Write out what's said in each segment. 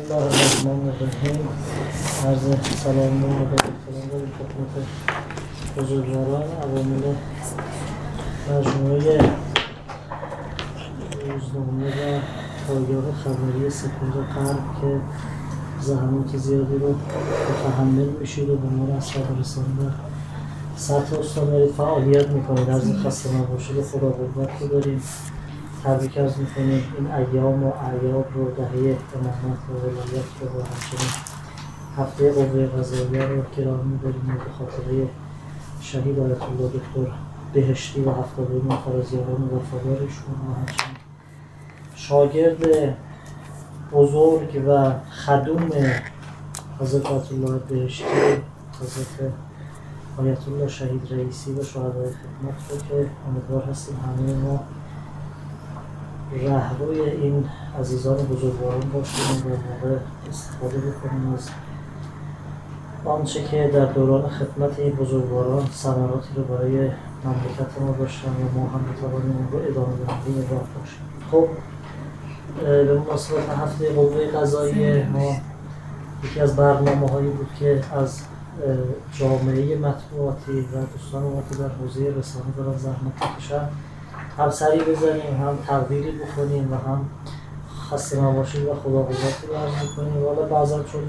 الله الرحمن الرحیم. عرض سلام و احترام به خدمت بزرگواران عوامل مجموعه روزنامه و پایگاه خبری سپید غرب که زحمات زیادی رو متحمل میشید و به ما از خبررسانی در سطح استان دارید فعالیت میکنید. از این خسته نباشید خدا قوت رو داریم. تبریک عرض میکنیم این ایام و اعیاد رو، دهه امامت و ولایت رو و همچنین هفته قوه قضاییه رو گرامی می‌داریم به خاطره شهید آیت الله دکتر بهشتی و 70 نفر از یاران وفادارشون و همچنین شاگرد بزرگ و خدوم حضرت آیت الله بهشتی، حضرت آیت الله شهید رئیسی و شهدای خدمت رو که امیدوار هستیم همه ما رهروی این عزیزان بزرگواران باشیم و موقع استفاده بکنیم از آنچه که در دوران خدمت این بزرگواران ثمراتی رو برای مملکت ما داشتن و ما هم بتوانیم اون رو ادامه دهنده راه باشیم. خب به مناسبت هفته قوه قضاییه ما یکی از برنامه‌هایی بود که از جامعه مطبوعاتی و دوستان ما که در حوزه رسانه دارن زحمت می‌کشن هم سری بزنیم، هم تقدیری بکنیم و هم خسته نباشید و خدا قوتی رو عرض می‌کنیم. حالا بعضا چون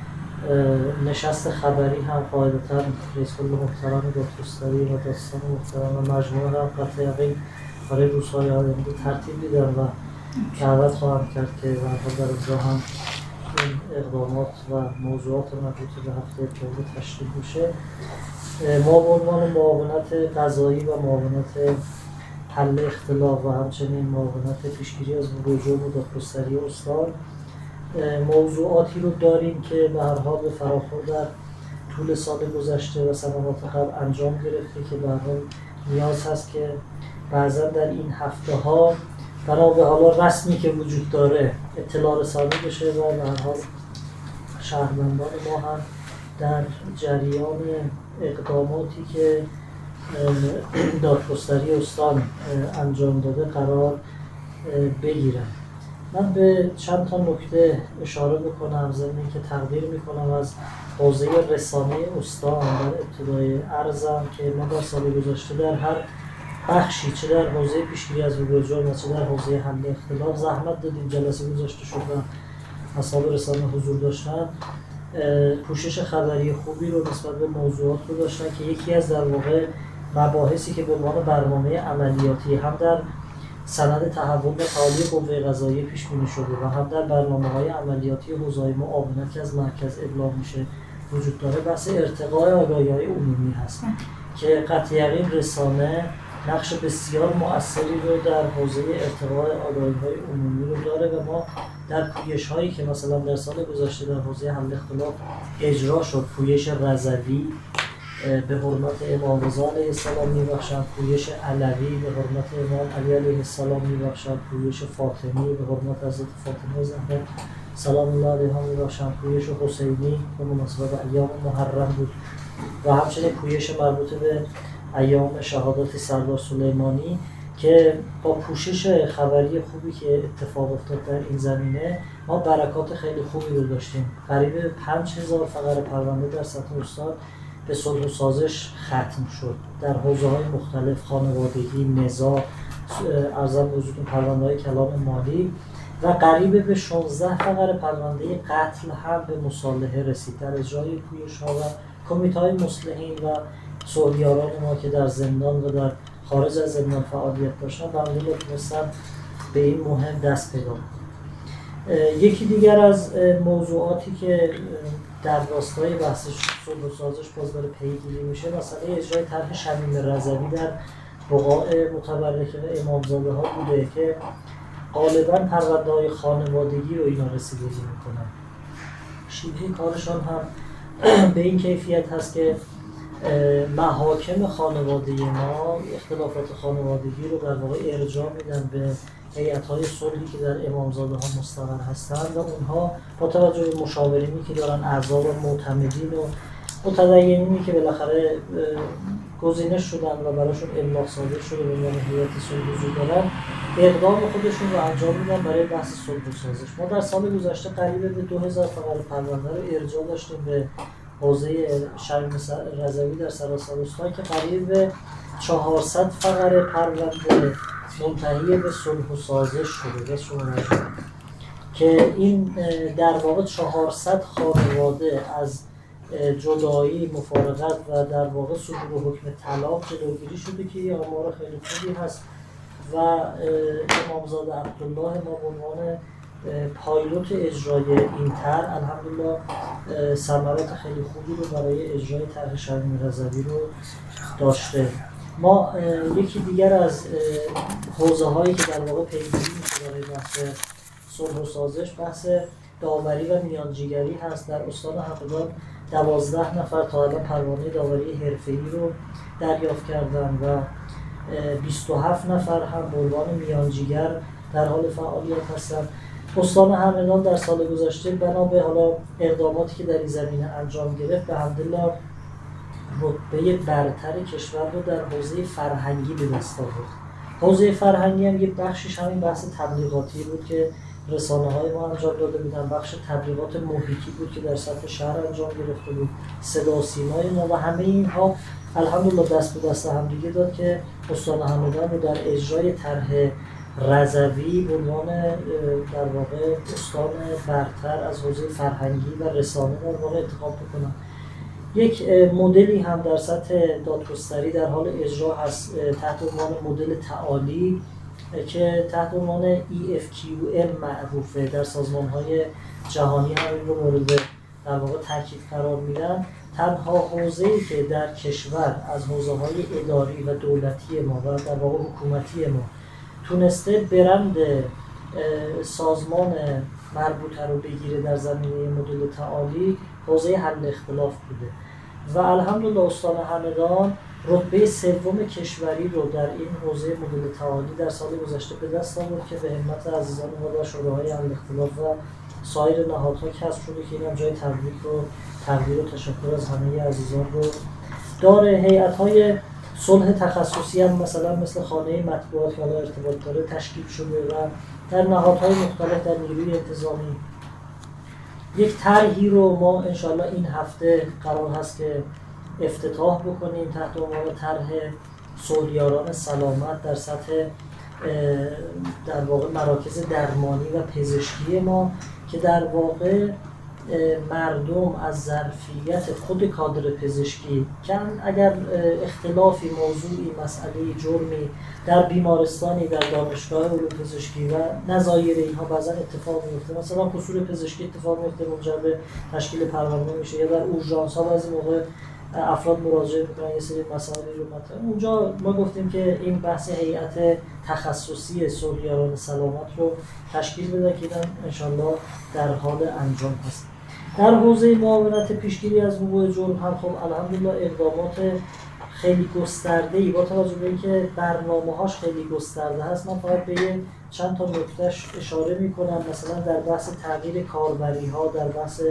نشست خبری هم قاعدتاً رئیس کل محترم دادگستری و داستان محترم و مجموعه هم قطع یقین برای روزهای آینده ترتیب میدن و دعوت خواهم کرد که در اونجا هم این اقدامات و موضوعات مربوط به هفته قوه تشریح بشه. ما به عنوان معاونت قضایی و معاونت حل اختلاف و همچنین معاونت پیشگیری از وقوع جرم و دادگستری استان موضوعاتی رو داریم که به هر حال به فراخور در طول سال گذشته و سنوات قبل انجام گرفته که به هر حال نیاز هست که بعضا در این هفته ها بنا به حالا رسمی که وجود داره اطلاع رسانی بشه و به هر حال شهروندان ما هم در جریان اقداماتی که دادگستری استان انجام داده قرار بگیرن. من به چند تا نکته اشاره بکنم ضمن اینکه تقدیر میکنم از حوزه رسانه استان در ابتدای عرضم که ما در سال گذشته در هر بخشی چه در حوزه پیشگیری از وقوع جرم و چه در حوزه حل اختلاف زحمت دادیم. جلسه گذاشته شد و اصحاب رسانه حضور داشتن، پوشش خبری خوبی رو نسبت به موضوعات رو داشتن که یکی از در واقع مباحثی که به عنوان برنامه عملیاتی هم در سند تحول و تعالی قوه قضاییه پیش بینی شده و هم در برنامه‌های عملیاتی حوزه‌های معاونت که از مرکز ابلاغ میشه وجود داره، بحث ارتقاء آگاهی‌های عمومی هست که قطع یقین رسانه نقش بسیار مؤثری رو در حوزه ارتقاء آگاهی‌های عمومی رو داره و ما در پویش‌هایی که مثلا در سال گذشته در حوزه حل اختلاف اجرا شد، پویش رضوی به حرمت امام رضا علیه السلام میبخشند، پویش علوی به حرمت امام علی علیه السلام میبخشند، پویش فاطمی به حرمت حضرت فاطمه زهرا سلام الله علیها میبخشند، پویش حسینی به مناسبت ایام محرم بود و همچنین پویش مربوط به ایام شهادت سردار سلیمانی که با پوشش خبری خوبی که اتفاق افتاد در این زمینه ما برکات خیلی خوبی رو داشتیم. قریب 5000 فقره پرونده در سطح استان به صلح و سازش ختم شد در حوزه‌های مختلف، خانوادگی، نزاع، ارزم به حضورتون پرونده‌های کلام مالی و قریب به 16 فقره پرونده قتل هم به مصالحه رسید در اجرای پویش‌ها و کمیته‌های مصلحین و صلح‌یاران ما که در زندان و در خارج از زندان فعالیت داشتن و الحمدلله تونستن به این مهم دست پیدا کنن. یکی دیگر از موضوعاتی که در راستای بحث صلح و سازش باز داره پیگیری میشه مسئله اجرای طرح شمیم رضوی در بقاع متبرکه و امامزاده ها بوده که غالباً پرونده‌های خانوادگی رو اینا رسیدگی میکنن. شیوه کارشان هم به این کیفیت هست که محاکم خانوادگی ما اختلافات خانوادگی رو در واقع ارجاع میدن به هیئت‌های صلحی که در امامزاده ها مستقر هستند و اونها با توجه به مشاورینی که دارن اعضا و معتمدین و متدینینی که بالاخره گزینش شدن و براشون ابلاغ صادر شده به عنوان هیئت صلح حضور دارن، اقدام خودشون رو انجام میدن برای بحث صلح و سازش. ما در سال گذشته قریب به 2000 فقره پرونده رو ارجاع داشتیم به حوزه شرم رضوی در سراسر استان که قریب به 400 فقره پرونده منتهی به صلح و سازش شده که این در واقع 400 خانواده از جدایی، مفارقت و در واقع صدور حکم طلاق جلوگیری شده که یه آمار خیلی خوبی هست و امامزاده عبدالله ما به عنوان پایلوت اجرای این طرح الحمدلله ثمرات خیلی خوبی رو برای اجرای طرح شرم رضوی رو داشته. ما یکی دیگر از حوزه هایی که در واقع پیگیری میشه برای بحث صلح و سازش بحث داوری و میانجیگری هست. در استان همدان 12 نفر تا الان پروانه داوری حرفه‌ای رو دریافت کردن و 27 نفر هم به عنوان میانجیگر در حال فعالیت هستند. استان همدان در سال گذشته بنا به حالا اقداماتی که در این زمینه انجام گرفت به حمدالله رتبه برتر کشور رو در حوزه فرهنگی به دست آورد. حوزه فرهنگی هم یه بخشش همین بحث تبلیغاتی بود که رسانه‌های ما انجام داده بودن، بخش تبلیغات محیطی بود که در سطح شهر انجام گرفته بود، صدا و سیمای ما و همه اینها الحمدلله دست به دست هم دیگه داد که استان همدان رو در اجرای طرح رضوی به عنوان در واقع استان برتر از حوزه فرهنگی و رسانه در واقع انتخاب بکنن. یک مدلی هم در سطح دادگستری در حال اجرا هست تحت عنوان مدل تعالی که تحت عنوان EFQM معروفه، در سازمان‌های جهانی هم این رو مورد در واقع تاکید قرار میدن. تنها حوزه‌ای که در کشور از حوزه‌های اداری و دولتی ما و در واقع حکومتی ما تونسته برند سازمان مربوطه رو بگیره در زمینه مدل تعالی، حوزه حل اختلاف بوده و الحمدلله استان همدان رتبه سوم کشوری رو در این حوزه مدل تعالی در سال گذشته به دست آورد که به همت عزیزان ما در شورای حل اختلاف و سایر نهادها کسب شده که این هم جای تقدیر و تشکر از همه عزیزان رو داره. هیئت‌های صلح تخصصی هم مثل خانه مطبوعات که حالا ارتباط داره تشکیل شده و در نهادهای مختلف در نیروی انتظامی. یک طرحی رو ما انشالله این هفته قرار هست که افتتاح بکنیم تحت عنوان طرح صلحیاران سلامت در سطح در واقع مراکز درمانی و پزشکی ما که در واقع مردم از ظرفیت خود کادر پزشکی که اگر اختلافی موضوعی مسئله جرمی در بیمارستانی در دانشگاه علوم پزشکی و نظایر اینها بعضا اتفاق میفته، مثلا قصور پزشکی اتفاق میفته منجر به تشکیل پرونده میشه یا در اورژانس ها بعضی موقع افراد مراجعه میکنن یه سری مسائلی رو مطرح. اونجا ما گفتیم که این بحث هیئت تخصصی صلحیاران سلامت رو تشکیل بده که این انشالله در حال انجام هست. در حوزه معاونت پیشگیری از وقوع جرم هم خب الحمدلله اقدامات خیلی گسترده‌ای با توجه به اینکه برنامه‌هاش خیلی گسترده هست، من فقط به چند تا نکتهش اشاره می‌کنم. مثلا در بحث تغییر کاربری‌ها، در بحث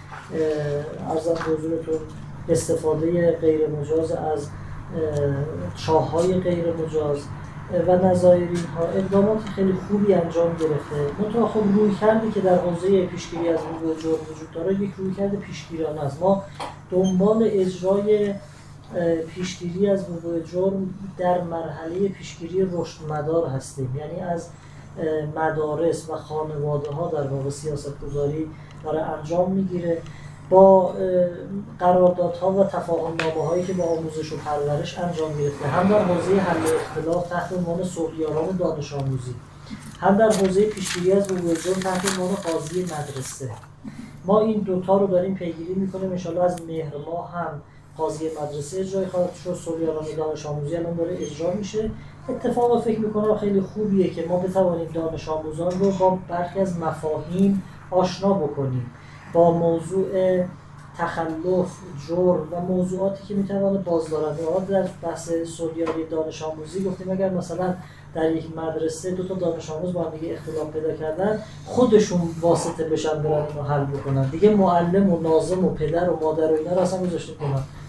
عرضم به حضورتون استفاده غیر مجاز از چاه‌های غیر مجاز و نظایر اینها اقدامات خیلی خوبی انجام گرفته. منتها خب رویکردی که در حوزه پیشگیری از وقوع جرم وجود داره یک رویکرد پیشگیرانه است. ما دنبال اجرای پیشگیری از وقوع جرم در مرحله پیشگیری رشدمدار هستیم، یعنی از مدارس و خانواده ها در واقع سیاست‌گذاری داره انجام میگیره با قراردادها و تفاهم‌نامه‌هایی که با آموزش و پرورش انجام گرفته، هم در حوزه حل اختلاف تحت عنوان صلحیاران دانش آموزی، هم در حوزه پیشگیری از وقوع جرم تحت عنوان قاضی مدرسه. ما این دوتا رو داریم پیگیری می‌کنیم. ان شاءالله از مهر ماه هم قاضی مدرسه اجرای خواهد شد، صلحیاران دانش آموزی الان داره اجرا میشه. اتفاقا فکر می‌کنم خیلی خوبیه که ما بتوانیم دانش آموزان رو با برخی از مفاهیم آشنا بکنیم، با موضوع تخلف، جرم و موضوعاتی که میتواند بازدارنده ها در بحث صلحیاری دانش آموزی گفتیم اگر مثلا در یک مدرسه دو تا دانش آموز با هم دیگه اختلاف پیدا کردن خودشون واسطه بشن برن اینو حل بکنن، دیگه معلم و ناظم و پدر و مادر و اینا رو اصلا گذاشته کنن،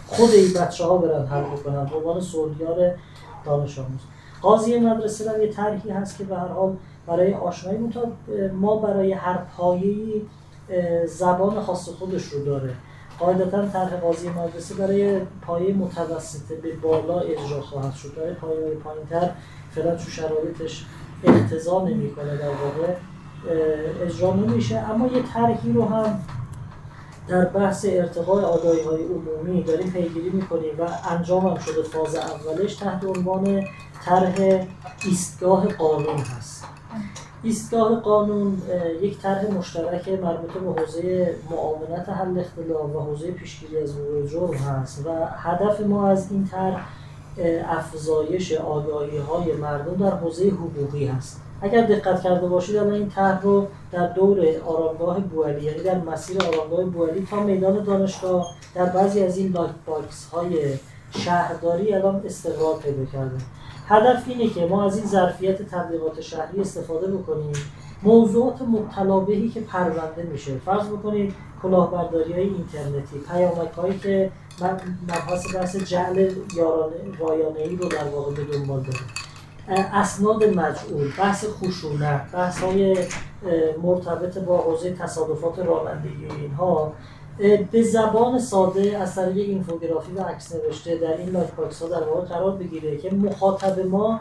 خود این بچه‌ها برن حل بکنن به عنوان سودیار دانش آموز. قاضی مدرسه هم یه طرحی هست که به هر حال برای آشنایی ما برای هر پایه‌ای زبان خاص خودش رو داره. قاعدتاً طرح قاضی مدرسه برای پایه متوسطه به بالا اجرا خواهد شد. برای پایه‌های پایین‌تر فعلا تو شرایطش اقتضا نمی‌کنه در واقع اجرا نمیشه. اما یه طرحی رو هم در بحث ارتقاء آگاهی‌های عمومی داریم پیگیری می‌کنیم و انجام هم شده. فاز اولش تحت عنوان طرح ایستگاه قانون هست. ایستگاه قانون یک طرح مشترک مربوط به حوزه معاونت حل اختلاف و حوزه پیشگیری از وقوع جرم هست و هدف ما از این طرح افزایش آگاهی‌های مردم در حوزه حقوقی هست. اگر دقت کرده باشید الان این طرح رو در دور آرامگاه بوعلی، یعنی در مسیر آرامگاه بوعلی تا میدان دانشگاه، در بعضی از این لایت باکس های شهرداری الان استقرار پیدا کرده. هدف اینه که ما از این ظرفیت تبلیغات شهری استفاده بکنیم، موضوعات مبتلا بهی که پرونده میشه، فرض بکنید کلاهبرداری‌های اینترنتی، پیامک‌هایی که مبحث بحث جعل رایانه‌ای رو در واقع به دنبال داره، اسناد مجعول، بحث خشونت، بحث‌های مرتبط با حوزه تصادفات رانندگی و اینها به زبان ساده از طریق اینفوگرافی و عکس نوشته در این لایت باکس ها در واقع قرار بگیره که مخاطب ما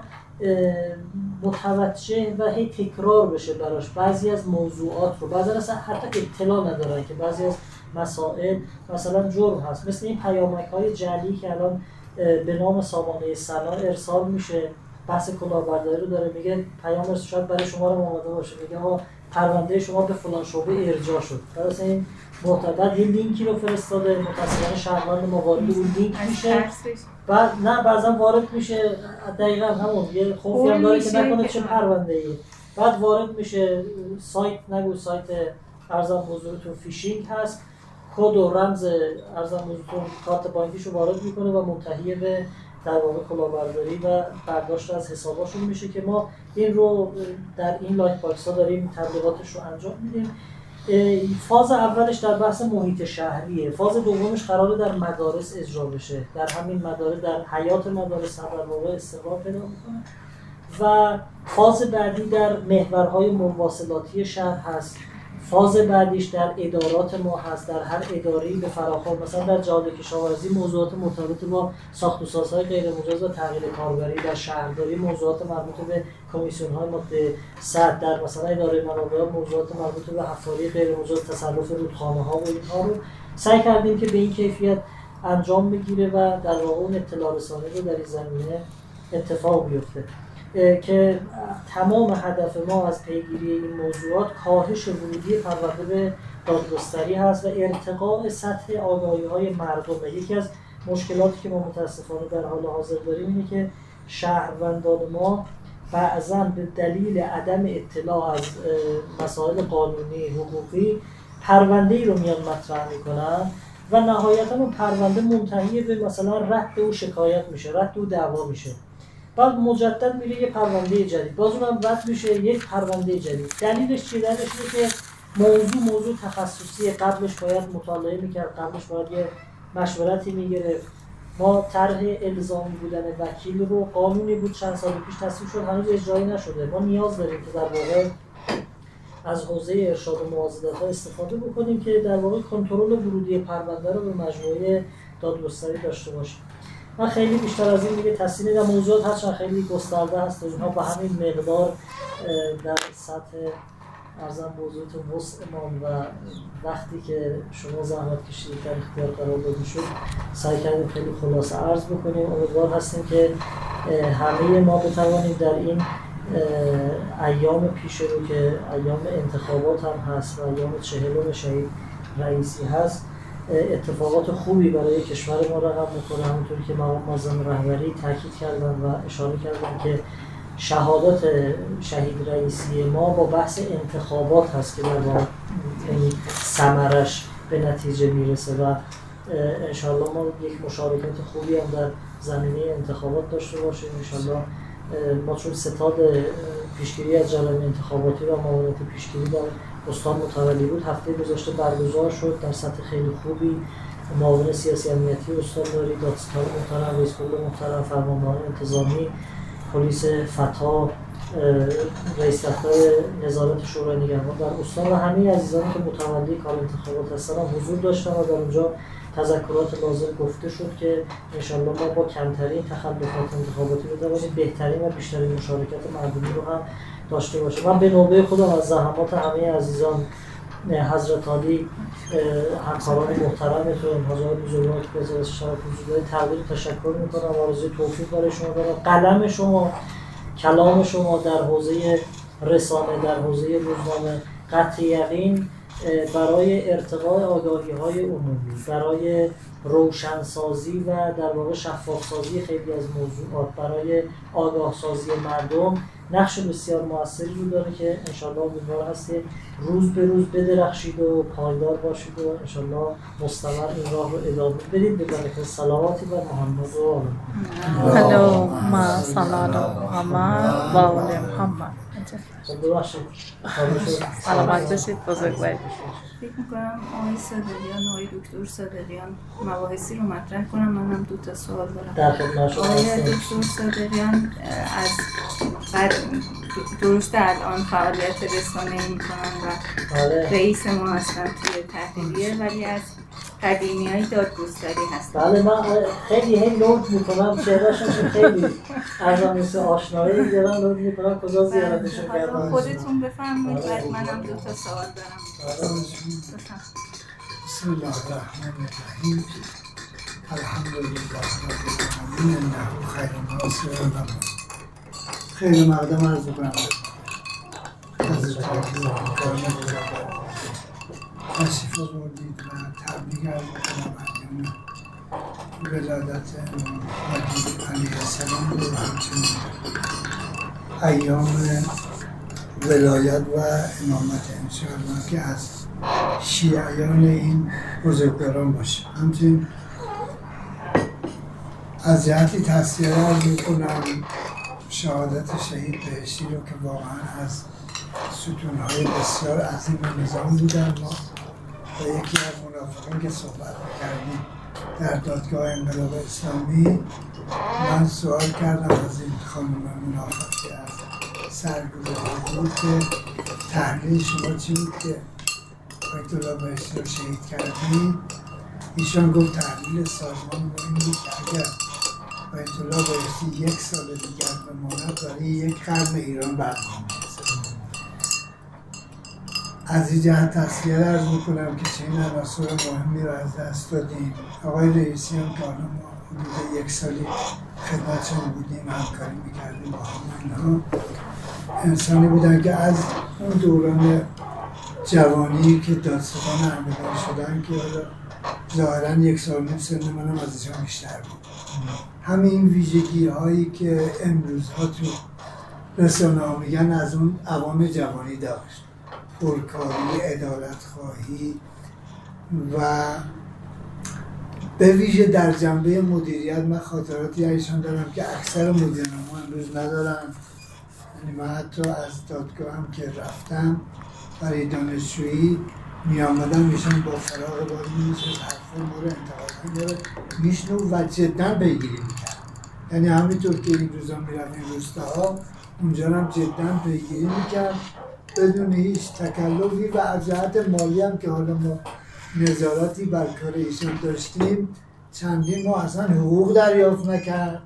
متوجه و هی تکرار بشه براش بعضی از موضوعات رو. بعضی اصلا حتی اطلاع ندارن که بعضی از مسائل مثلا جرم هست، مثل این پیامک‌های جعلی که الان به نام سامانه سنا ارسال میشه. بحث کلاهبرداری رو داره میگه پیام شاید برای شما رو آماده باشه، میگه ما پرونده شما به فلان شعبه ارجاع شد. درسته این معتبر یه لینکی رو فرستاده، متأسفانه شهروند ما وارد اون لینک میشه. بعد نه بعضا وارد میشه دقیقاً همون یه خوفی هم داره که نکنه چه پرونده‌ای. بعد وارد میشه سایت، نگو سایت ارزم حضورتون فیشینگ هست، کد و رمز ارزم حضورتون کارت بانکیشو وارد میکنه و منتهی به در واقع کلاهبرداری و برداشت از حساباشون میشه که ما این رو در این لایت باکس ها داریم تبلیغاتش رو انجام میدیم. فاز اولش در بحث محیط شهریه، فاز دومش قراره در مدارس اجرا بشه، در همین مدارس، در حیات مدارس در واقع استقرار پیدا میکنه و فاز بعدی در محورهای مواصلاتی شهر هست. فاز بعدیش در ادارات ما هست، در هر اداره‌ای به فراخور، مثلا در جاده کشاورزی موضوعات مرتبط با ساخت و سازهای غیر مجاز و تغییر کاربری، در شهرداری موضوعات مربوط به کمیسیون‌های ماده 100، در مثلا اداره منابع موضوعات مربوط به حفاری غیر مجاز، تصرف رودخانه‌ها و اینها رو سعی کردیم که به این کیفیت انجام بگیره و در واقع اون اطلاع رسانی رو در این زمینه اتفاق بیفته که تمام هدف ما از پیگیری این موضوعات کاهش ورودی پرونده به دادگستری هست و ارتقاء سطح آگاهی‌های مردم. یکی از مشکلاتی که ما متاسفانه در حال حاضر داریم اینه که شهروندان ما بعضاً به دلیل عدم اطلاع از مسائل قانونی حقوقی پرونده‌ای رو میان مطرح میکنن و نهایتاً اون پرونده منتهی به مثلا رد و شکایت میشه، رد و دعوا میشه. بعد مجدد میره یه پرونده جدید، باز اونم رد میشه یک پرونده جدید. دلیلش چیه؟ دلیلش اینه که موضوع تخصصی، قبلش باید مطالعه میکرد، قبلش باید یه مشورتی میگرفت. ما طرح الزامی بودن وکیل رو، قانونی بود چند سال پیش تصویب شد، هنوز اجرایی نشده. ما نیاز داریم که در واقع از حوزه ارشاد و موازدت‌ها استفاده بکنیم که در واقع کنترل ورودی پرونده رو به مجموعه دادگستری داشته باشیم. من خیلی بیشتر از این دیگه تصویر نمیدم، موضوعات هرچند خیلی گسترده هست و اینها به همین مقدار در سطح ارزم موضوعات وسعمان و وقتی که شما زحمت کشیدید در اختیار قرار داده شد سعی کردیم خیلی خلاصه عرض بکنیم. امیدوار هستیم که همه ما بتوانیم در این ایام پیش رو که ایام انتخابات هم هست و ایام 40 شهید رئیسی هست اتفاقات خوبی برای کشور ما رقم میکنه. همونطوری که مقام معظم رهبری تاکید کردن و اشاره کردن که شهادت شهید رئیسی ما با بحث انتخابات هست که در واقع ثمرش به نتیجه میرسه و انشالله ما یک مشارکت خوبی هم در زمینه انتخابات داشته باشیم. انشالله ما چون ستاد پیشگیری از جریان انتخاباتی و معاونت پیشگیری در استان متولی بود، هفته گذشته برگزار شد در سطح خیلی خوبی معاون سیاسی امنیتی استانداری، دادستان محترم، رئیس کل محترم، فرماندهان انتظامی، پلیس فتا، رئیس دفتر نظارت شورای نگهبان در استان و همه عزیزانی که متولی کار انتخابات هستن حضور داشتن و در اونجا تذکرات لازم گفته شد که انشالله ما با کمترین تخلفات انتخاباتی بتوانیم بهترین و بیشترین مشارکت مردمی رو هم داشته باشیم. من به نوبه خودم از زحمات همه عزیزان حضرت عالی، همکاران محترمتون، حضرات بزرگوار که وزارت شرف وجود داره تقدیر تشکر میکنم و آرزوی توفیق برای شما دارم. قلم شما، کلام شما در حوزه رسانه، در حوزه روزنامه قطع یقین برای ارتقاء آگاهی‌های عمومی، برای روشنسازی و در واقع شفاف‌سازی خیلی از موضوعات، برای آگاهسازی مردم نقش بسیار موثری رو داره که انشالله امیدوار هستیم روز به روز بدرخشید و پایدار باشید و انشالله مستمر این راه رو ادامه بدید. به برکت صلواتی بر محمد و آل محمد. اللهم صل علی محمد و آل محمد. ببخشید سلامت باشید، بزرگواری. فکر میکنم آقای صادقیان، آقای دکتر صادقیان مباحثی رو مطرح کنم. منم 2 سوال دارم. در خدمت شما آقای هستم. دکتر صادقیان از درست الان فعالیت رسانه‌ای میکنن و رئیس ما هستن توی تحریریه، ولی از قدیمی‌های دادگستری هستن. بله، من خیلی نوت میکنم، چهرهشون خیلی ارزم مثل آشنایی دارم، نوت میکنم کجا زیارتشون کردم. خودتون بفرمایید، بعد منم 2 سوال دارم. بسم الله الرحمن الرحیم. الحمدلله رب العالمین، انه خیر الناس و علم. خیر مقدم عرض کنم حضرت عالی تشریف آوردید و تبریک عرض کنم ولادت امام مهدی علیه السلام و همچنین ایام ولایت و امامت انشاءالله که از شیعیان این بزرگواران باشه. همچنین از جهتی تصدیه عرض میکنم شهادت شهید بهشتی رو که واقعا از ستونهای بسیار عظیم نظام بودن ما و یکی از منافقین که صحبت کردیم در دادگاه انقلاب اسلامی، من سوال کردم از این خانم منافق که از سرگذشته بود که تحلیل شما چی بود که آیت الله بهشتی رو شهید کردید. ایشان گفت تحلیل سازمان با این بود که اگر آیت الله بهشتی 1 سال دیگر بماند برای 1 قرن ایران برنامه می‌ریزد. از این جهت تصویه عرض میکنم که چنین عناصر مهمی رو از دست دادیم. آقای رئیسی هم که حالا ما حدود 1 سالی خدمتشان بودیم، همکاری میکردیم با هم، اینها انسانی بودن که از اون دوران جوانی که دادستان همدان شدن که حالا ظاهراً 1 سال نیم سن منم از ایشان بیشتر بود. همین ویژگی هایی که امروزها تو رسانه ها میگن از اون عوام جوانی داشت: پرکاری، عدالت خواهی و به ویژه در جنبه مدیریت. من خاطراتی ایشان دارم که اکثر مدیران ما امروز ندارن. یعنی من حتی از دادگاه هم که رفتم برای دانشجویی می آمدن ایشان با فراغ باز می نشد حرف ما رو انتقاد میشنو و جدا پیگیری میکرد. یعنی همینطور که این روزا می رفت این روستاها، اونجا هم جدا پیگیری میکرد بدون هیچ تکلفی و از جهت مالی هم که حالا ما نظارتی بر کار ایشان داشتیم، چندین ماه اصلا حقوق دریافت نکرد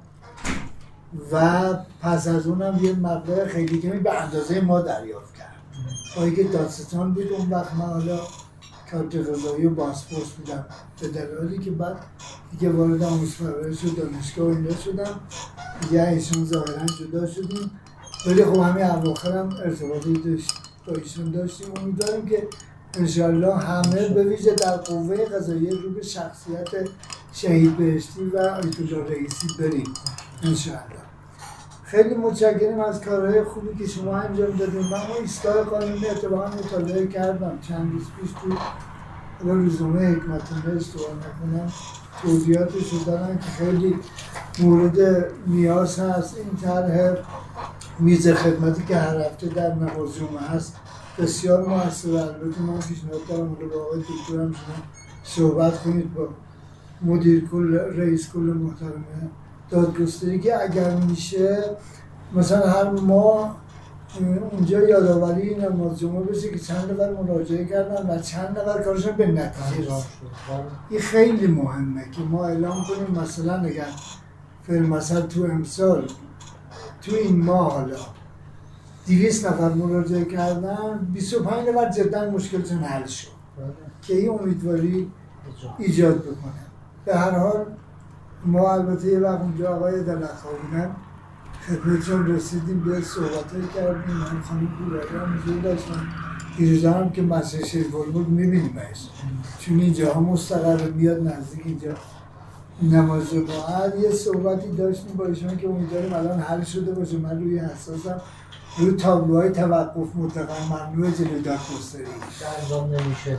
و پس از اونم یه مبلغ خیلی کمی به اندازه ما دریافت کرد. آیی که دادستان بود اون وقت، من حالا کارت قضایی و بازپرس بودم، به دلالی که بعد دیگه وارد آموزش پرورش و دانشگاه و اینجا شدم، دیگه ایشان ظاهرا جدا شدیم، ولی خب همین اواخر هم ارتباطی با ایشان داشتیم. امیدواریم که انشالله همه به ویژه در قوه قضاییه رو به شخصیت شهید بهشتی و آیت الله رئیسی بریم انشالله. خیلی متشکرم از کارهای خوبی که شما انجام دادیم. من ایستگاه قانونی اتفاقا مطالعه کردم چند روز پیش تو روزنامه حکمت‌الله، اشتباه نکنم توضیحاتش رو دارن که خیلی مورد نیاز هست. این طرح میز خدمتی که هر هفته در نماز جمعه هست بسیار موثره. البته من پیشنهاد دارم با آقای دکتر هم شما صحبت کنید با مدیر کل رئیس کل محترمه دادگستری که اگر میشه مثلا هر ماه اونجا یادآوری نماز جمعه بشه که چند نفر مراجعه کردن و چند نفر کارشون به نتیجه رسید. این خیلی مهمه که ما اعلام کنیم مثلا اگر مثلا تو امسال تو این ماه حالا 200 نفر مراجعه کردن 25 نفر جدا مشکلشون حل شد که این امیدواری ایجاد بکنه. به هر حال ما البته یه وقت اونجا آقای دلت‌خواه بودن خدمتشون رسیدیم به صحبت‌های کردیم. من خانم پورایی هم حضور داشتم دیروزا هم که مسجد شریف البرز می‌بینیم چون اینجا مستقر میاد نزدیک اینجا نماز جماعت یه صحبتی داشتیم با ایشون که امیدواریم الان حل شده باشه. من روی حساسم روی تابلوهای توقف مطلقاً ممنوع جلوی دادگستری انجام نمیشه.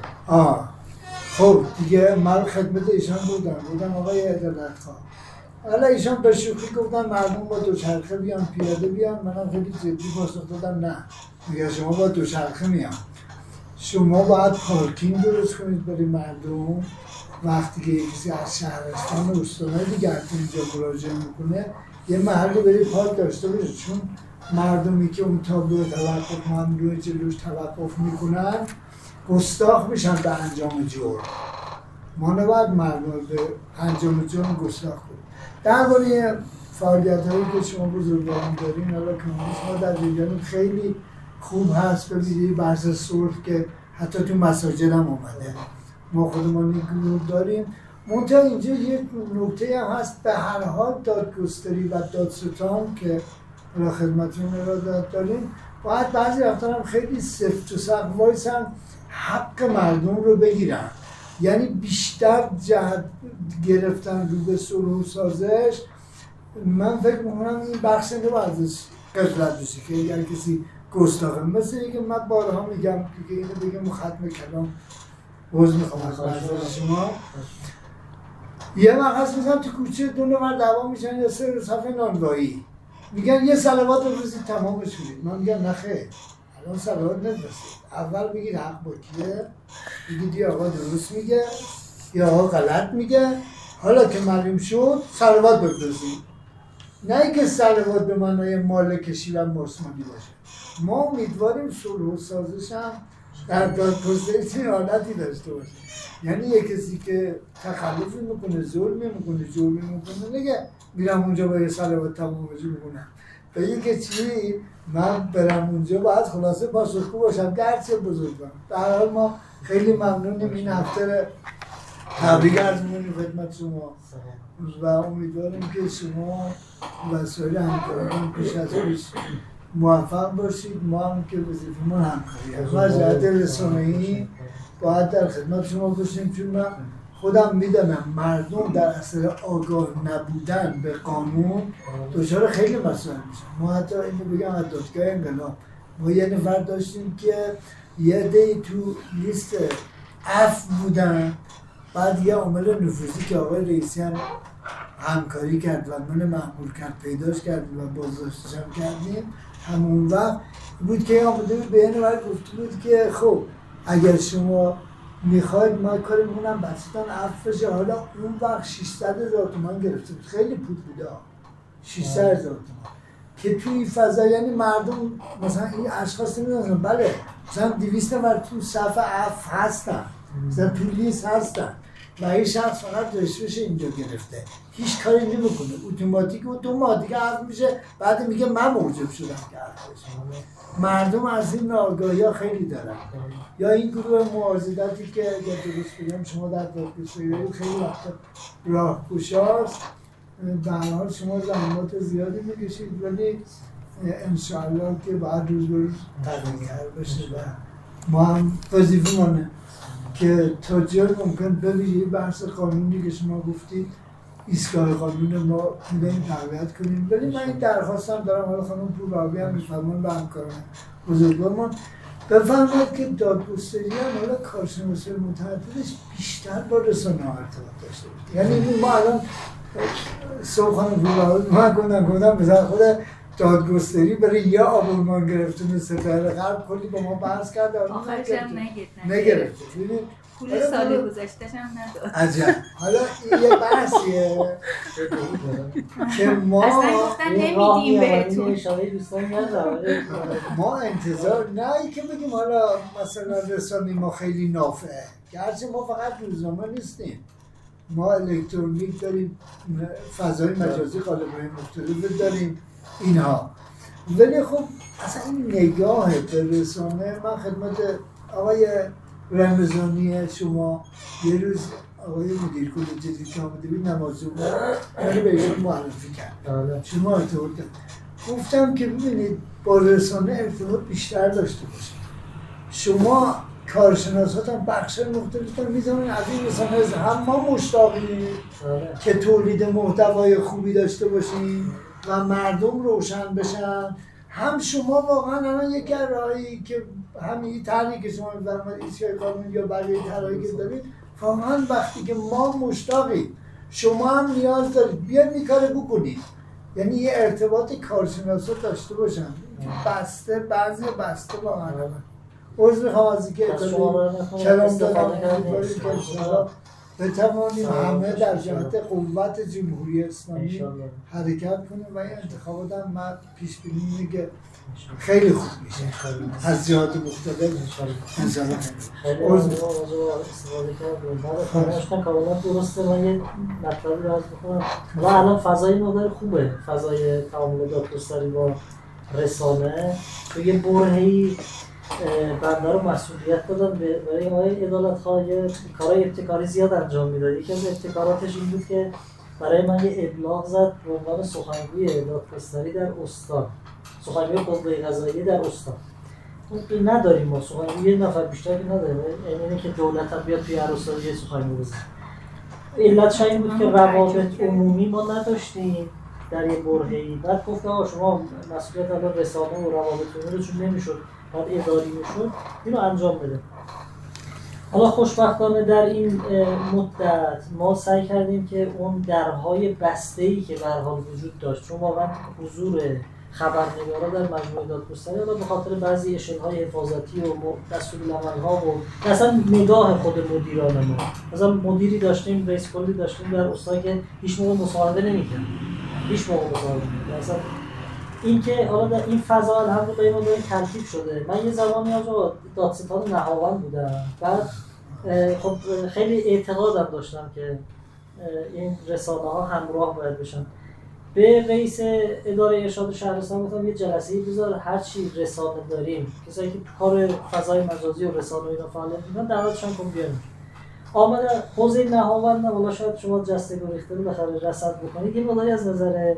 خب دیگه من خدمت ایشان بودم آقای عدالت‌خواه. حالا ایشان به شوخی گفتن مردم با دوچرخه بیان پیاده بیان. منم خیلی جدی پاسخ دادم نه، میگه شما با دوچرخه میان، شما باید پارکینگ درست کنید برای مردم. وقتی که کسی از شهرستان و استان‌های دیگه اینجا مراجعه میکنه یه محلی برای پارک داشته باشه، چون مردمی که اون تابلو توقف ممنوع جلوش توقف میکنن گستاخ میشن به انجام جرم. ما نباید مردم به انجام جرم گستاخ کنیم. درباره فعالیت‌هایی که شما بزرگواران دارین حالا کمونیسم ما در ایران خیلی خوب هست. ببینید بحث صلح که حتی تو مساجد هم اومده، ما خودمون یک گروه داریم. منتها اینجا یک نکته هم هست، به هر حال دادگستری و دادستان که را خدمتون ارادت داریم باید بعضی وقتا هم خیلی سفت و سخت وایسن حق مردم رو بگیرن. یعنی بیشتر جهت گرفتن رو به صلح و سازش. من فکر میکنم این بخش نباید ازش قفلت بشه که اگر کسی گستاخه، مثل اینکه من بارها میگم که اینو بگم ختم کلام عذر میخوام از معذرت شما. یه وقت هست میگم تو کوچه دو نفر دعوا میشن یا سر صفحه نانوایی میگن یه صلوات بفرستید تمامش کنید. من میگم نه خیر، الان صلوات نفرستید، اول بگید حق با کیه، بگید یا آقا درست میگه یا آقا غلط میگه، حالا که معلوم شد صلوات بفرستید. نه اینکه صلوات به معنای مال کشی و ماسمالی باشه. ما امیدواریم صلح و سازش هم در دادگستری چه حالتی داشته باشه. یعنی یک کسی که تخلفی میکنه، ظلمی میکنه، جوری میکنه، نگه میرم اونجا با یه صلوات تمامش میکنم. به اینکه چی من برم اونجا باید خلاصه پاسخگو باشم که هرچه بزرگم. در حال ما خیلی ممنونیم این هفته تبریک عرض می‌کنیم خدمت شما و امیدواریم که شما و سایر همکاران پیش از پیش موفق باشید. ما هم که وظیفه‌مون همکاریه و جهت رسانه‌ای باید در خدمت شما باشیم، چون من خودم میدونم مردم در اثر آگاه نبودن به قانون دچار خیلی مسائل میشن. ما حتی اینو بگم از دادگاه انقلاب ما یه نفر داشتیم که یه عده‌ای تو لیست عفو بودن، بعد یه عامل نفوذی که آقای رئیسی هم همکاری کرد و من مأمور کرد پیداش کردیم و بازداشتش هم کردیم. همون وقت بود که آمده بود به یه نفر گفته بود که خب اگر شما میخواید ما کاری میکنم بستان عفو بشه. حالا اون وقت 600,000 تومان گرفته بود، خیلی پول بوده 600,000 تومان که توی این فضا یعنی مردم مثلا این اشخاص نمیدونن بله مثلا 200 نفر تو صف عفو هستن، مثلا تو لیست هستن و این شخص فقط رشوهش اینجا گرفته، هیچ کاری نمیکنه، اتوماتیک و 2 ماه دیگه عفو میشه، بعد میگه من موجب شدم که عفو بشه. مردم از این ناآگاهی‌ها خیلی دارن. یا این گروه معارضتی که اگر درست بگم شما در دادگستری خیلی وقت راهگشاست. به هر حال شما زحمات زیادی میکشید ولی انشاءالله که بعد روز به روز تغییر بشه و ما هم وظیفه‌مونه که تا جای ممکن ببینید بحث قانونی که شما گفتید ایستگاه قانون ما می‌دهیم تقویت کنیم. ولی من این درخواستم دارم، حالا خانم پورابی هم می‌فرمون به همکاران بزرگوارمان بفرمایید که دادگستری هم حالا کارشناسی متعددش بیشتر با رسانه‌ها ارتباط داشته باشه. یعنی ما الان صبح خانم پورابی من گفتم مثلا خود دادگستری برای یه آبورمان گرفته مثل ستاره غرب کلی با ما بحث کرد آخرش هم نگرفته. پول سال گذشته‌ش هم نداد. عجب. حالا این یه بحثیه که ما اصلا گفتن نمیدیم بهتون. ما انتظار نه ای که بگیم حالا مثلا رسانه ما خیلی نافعه، گرچه ما فقط روزنامه نیستیم، ما الکترونیک داریم، فضای مجازی قالب‌های مختلف داریم اینها، ولی خب اصلا این نگاه به رسانه، من خدمت آقای رمضانی شما یه روز آقای مدیر کل جدید که آمده بود نمازجو بود، من به ایشون معرفی کرد، شما ارتباط دارم، گفتم که ببینید با رسانه ارتباط بیشتر داشته باشید، شما کارشناسات هم بخش مختلف هم میزنن از این رسانه، هم ما مشتاقیم که تولید محتوای خوبی داشته باشیم و مردم روشن بشن، هم شما واقعا الان یک راهی که همین طرحی که شما می‌فرمایید ایستگاه قانونی یا بقیه طرحی که دارید، واقعا وقتی که ما مشتاقیم شما هم نیاز دارید بیاید این کارو بکنید، یعنی یه ارتباط کارشناسات داشته باشن، بسته بعضی بسته با من عضو میخوام از اینکه کلام دادم بتوانیم همه در جهت قوت جمهوری اسلامی حرکت کنیم و این انتخابات هم من پیش بینی اینه که خیلی خوب میشه از جهات مختلف انشاءالله. خیلی استفاده کردیم کاملا درسته. من یه مطلبی رو عرض می‌کنم و الان فضای مقدار خوبه، فضای تعامل دادگستری با رسانه تو یه برهه‌ای بنده رو مسئولیت دادم برای آقای عدالت‌خواه کارهای ابتکاری زیاد انجام میداد. یکی از ابتکاراتش این بود که برای من یه ابلاغ زد به عنوان سخنگوی دادگستری در استان، سخنگوی قوه قضاییه در استان. نداریم ما سخنگوی یه نفر بیشتر که نداریم، اینه که دولت هم بیاد توی هر استان یه سخنگوی بزنه. علتش این بود که روابط عمومی ما نداشتیم در یه برهه‌ای. بعد گفت آقا شما مسئولیت الان رسانه و روابط عمومی رو چون نمیشد بعد اداری میشد اینو انجام بده. حالا خوشبختانه در این مدت ما سعی کردیم که اون درهای بسته‌ای که به هر حال وجود داشت، چون واقعا حضور خبرنگارا در مجموعه دادگستری حالا به خاطر بعضی اشل‌های حفاظتی و دستورالعمل‌ها و اصلا نگاه خود مدیران ما، مثلا مدیری داشتیم، رئیس کلی داشتیم در استان که هیچ موقع مصاحبه نمی‌کرد، هیچ موقع مصاحبه نمی‌کرد. اصلا این که حالا در این فضا الحمدلله ما داریم ترکیب شده. من یه زمانی آقا دادستان نهاوند بودم، بعد خب خیلی اعتقادم داشتم که این رسانه‌ها همراه باید بشن. به رئیس اداره ارشاد شهرستان گفتم یه جلسه‌ای بذار هر چی رسانه داریم، کسایی که کار فضای مجازی و رسانه و اینا فعالیت می‌کنن دعوتشون کن بیاریم. آمده حوزه نهاوند والا شاید شما جسته گریخته رو بخره رصد بکنید، یه مقداری از نظر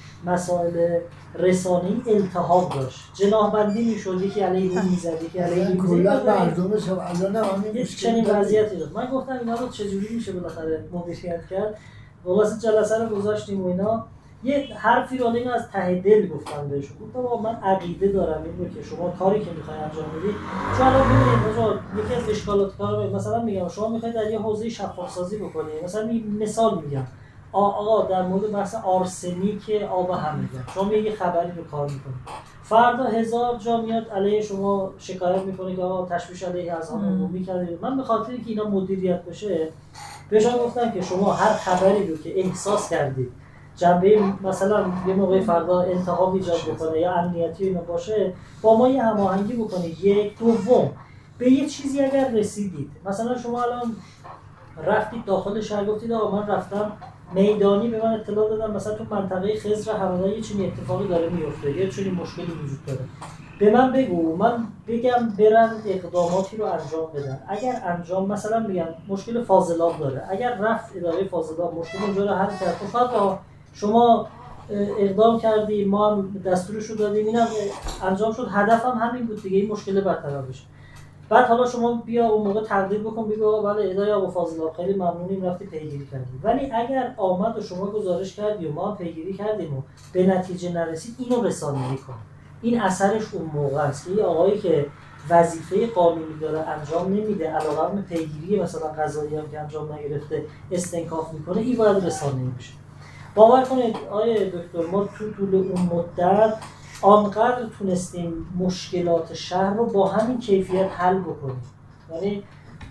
مسائل رسانه‌ای التهاب داشت، جناح‌بندی می‌شد، یکی علیه اون می‌زد، یکی علیه این کلا مردمش الان همین چنین وضعیتی داشت. من گفتم اینا رو چجوری میشه بالاخره مدیریت کرد. خلاص جلسه رو گذاشتیم و اینا یه حرفی رو اینو از ته دل گفتم بهشون، گفتم من عقیده دارم این رو که شما کاری که می‌خواید انجام بدید، چون الان ببینید یکی از اشکالات کار مثلا میگم شما می‌خواید در یه حوزه شفاف‌سازی بکنید، مثلا مثال میگم آقا در مورد بحث آرسنیک آب همدان شما یه خبری رو کار میکنید، فردا 1000 جا میاد علیه شما شکایت میکنه که آقا تشویش علیه اذهان عمومی کردید. من به خاطر اینکه اینا مدیریت بشه بهشون گفتم که شما هر خبری رو که احساس کردید جنبه مثلا یه موقع فردا التهاب ایجاد بکنه یا امنیتی اینا باشه با ما یه هماهنگی بکنید. یک دوم به یه چیزی اگر رسیدید، مثلا شما الان رفتید داخل شهر گفتید آقا من رفتم میدانی به من اطلاع دادن مثلا تو منطقه خضر همدان یه چنین اتفاقی داره میفته، یه چنین مشکلی وجود داره، به من بگو، من بگم برن اقداماتی رو انجام بدن. اگر انجام مثلا میگم مشکل فاضلاب داره، اگر رفت اداره فاضلاب مشکل اونجا رو حل کرد، فقط شما اقدام کردی ما هم دستورش رو دادیم اینم انجام شد، هدفم همین بود دیگه، این مشکل برطرف بشه. بعد حالا شما بیا اون موقع تقدیر بکن بگو بله اداره آب و فاضلاب خیلی ممنونیم رفتی پیگیری کردیم. ولی اگر آمد و شما گزارش کردی و ما هم پیگیری کردیم و به نتیجه نرسید، اینو رسانه‌ای کن. این اثرش اون موقع است که یه آقایی که وظیفه قانونی داره انجام نمیده، علاوه بر پیگیری مثلا قضایی هم که انجام نگرفته استنکاف میکنه، این باید رسانه‌ای بشه. باور کنید آقای دکتر ما تو طول اون مدت آنقدر تونستیم مشکلات شهر رو با همین کیفیت حل بکنیم. یعنی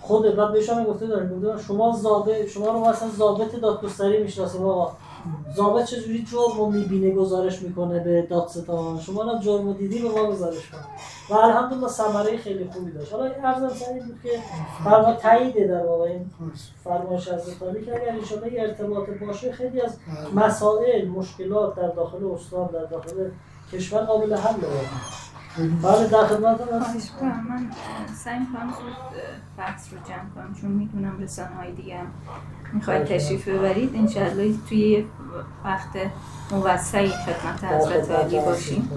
خود بعد بهشون گفته داریم شما رو مثلا ضابط دادگستری میشناسیم آقا، ضابط چجوری جرم رو میبینه گزارش میکنه به دادستان، شما رو جرم دیدی به ما گزارش کن و الحمدلله ثمره خیلی خوبی داشت. حالا عرضم سعی بود که فرما تاییده در واقع این فرمایش حضرت عالی که اگر انشاءالله یه ارتباط باشه خیلی از مسائل مشکلات در داخل استان در داخل کشور قابل حل بود. بله در خدمت هستم. من سعی می‌کنم زود بحث رو جمع کنم چون میدونم رسانه‌های دیگه هم میخواید تشریف ببرید، انشاءالله توی وقت موسعی خدمت حضرت عالی باشیم.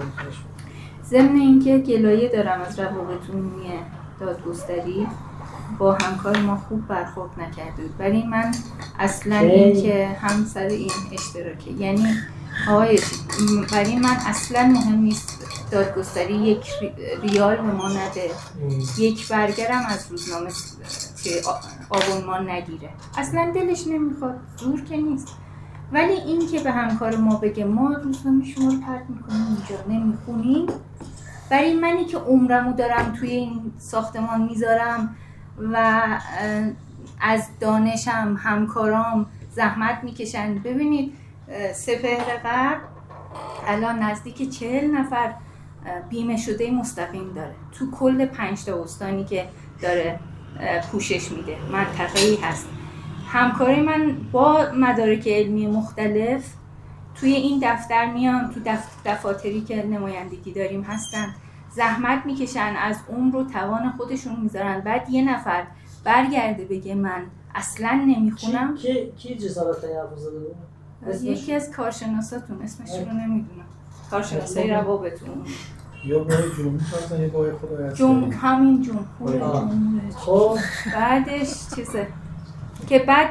ضمن اینکه گلایه دارم از روابط عمومی دادگستری، با همکار ما خوب برخورد نکرده بود، ولی من اصلا این که هم سر این اشتراکه، یعنی آقای برای من اصلا مهم نیست دادگستری یک ریال به ما نده، یک برگرم از روزنامه که آبونمان نگیره، اصلا دلش نمیخواد، زور که نیست. ولی این که به همکار ما بگه ما روزنامه شما رو پرت میکنیم اینجا نمیخونیم، برای منی که عمرمو دارم توی این ساختمان میذارم و از دانشم همکارام زحمت میکشن. ببینید سپهر غرب الان نزدیک 40 نفر بیمه شده مستقیم داره تو کل 5 تا استانی که داره پوشش میده، منطقه‌ای هست. همکاری من با مدارک علمی مختلف توی این دفتر میان، تو دفاتری که نمایندگی داریم هستن، زحمت میکشن، از عمر و توان خودشون میذارن. بعد یه نفر برگرده بگه من اصلا نمیخونم. کی جسارت حرف زده بود؟ یکی از کارشناساتون، اسمش رو نمیدونم، کارشناسای روابط عمومی یا باید جمهوری فرزن یا باید خدایت همین جمهوری. خب بعدش چیزه که بعد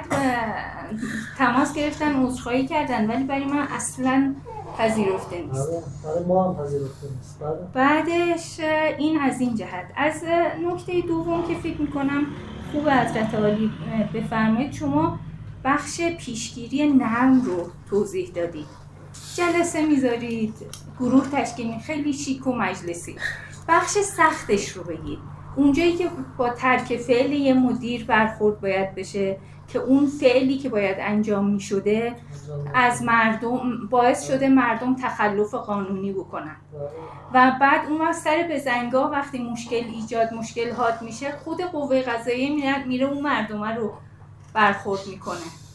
تماس گرفتن عذرخواهی کردن، ولی برای من اصلا پذیرفته نیست. برای ما هم پذیرفته نیست. بعدش این از این جهت. از نکته دوم که فکر میکنم خوب حضرت عالی بفرمایید، شما بخش پیشگیری نرم رو توضیح دادید. جلسه میذارید، گروه تشکیل خیلی شیک و مجلسی. بخش سختش رو بگید، اونجایی که با ترک فعل یه مدیر برخورد باید بشه که اون فعلی که باید انجام میشده از مردم باعث شده مردم تخلف قانونی بکنن و بعد اون وقت سر بزنگاه وقتی مشکل حاد میشه، خود قوه قضاییه میره اون مردمه رو برخورد میکنه.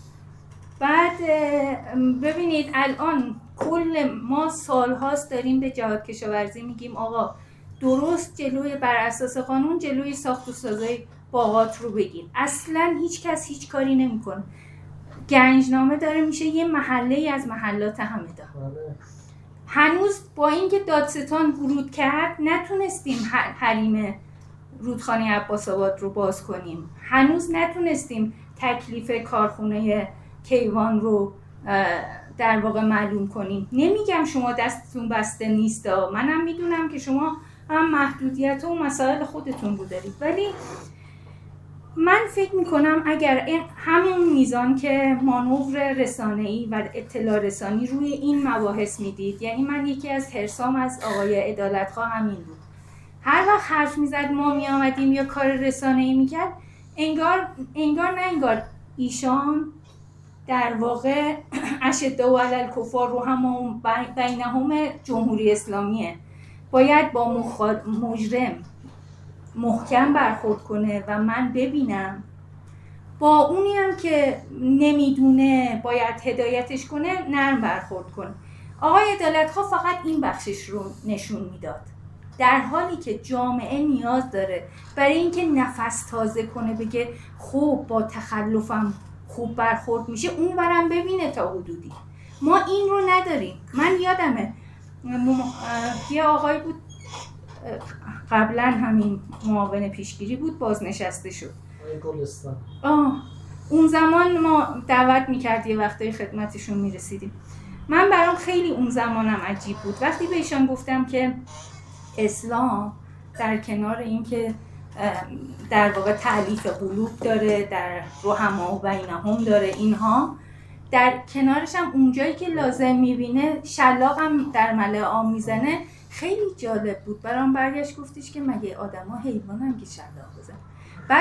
بعد ببینید الان کل ما سالهاست داریم به جهاد کشاورزی میگیم آقا درست جلوی بر اساس قانون جلوی ساخت و سازی باغات رو بگیر. اصلا هیچ کس هیچ کاری نمیکنه. گنجنامه داره میشه یه محله از محلات همدان. هنوز با اینکه دادستان ورود کرد نتونستیم حریم رودخانه عباس‌آباد رو باز کنیم. هنوز نتونستیم تکلیف کارخونه کیوان رو در واقع معلوم کنیم. نمیگم شما دستتون بسته نیست، منم میدونم که شما هم محدودیت و مسائل خودتون رو دارید، ولی من فکر میکنم اگر همون میزان که مانور رسانه‌ای و اطلاع رسانی روی این مباحث میدید، یعنی من یکی از حرصام از آقای عدالتخواه همین بود، هر وقت حرف میزد ما میامدیم یا کار رسانه‌ای میکرد، انگار ایشان در واقع اشداء علی الکفار رو هم بینهم جمهوری اسلامیه، باید با مجرم محکم برخورد کنه و من ببینم، با اونی هم که نمیدونه باید هدایتش کنه نرم برخورد کنه. آقای عدالتخواه فقط این بخشش رو نشون میداد، در حالی که جامعه نیاز داره برای اینکه نفس تازه کنه بگه خب با تخلفم خوب برخورد میشه، اون برم ببینه تا حدودی. ما این رو نداریم. من یادمه یه آقای بود قبلا همین معاون پیشگیری بود، بازنشسته شد. گلستان. اون زمان ما دعوت میکرد یه وقتای خدمتشون میرسیدیم. من برام خیلی اون زمانم عجیب بود وقتی به ایشان گفتم که اسلام در کنار این که در واقع تألیف قلوب داره، در رحما و بینهم داره، اینها در کنارش هم اونجایی که لازم میبینه شلاق هم در ملأ عام میزنه. خیلی جالب بود برام. برگشت گفتش که مگه آدم ها حیوان هم که شلاق بزن؟ بعد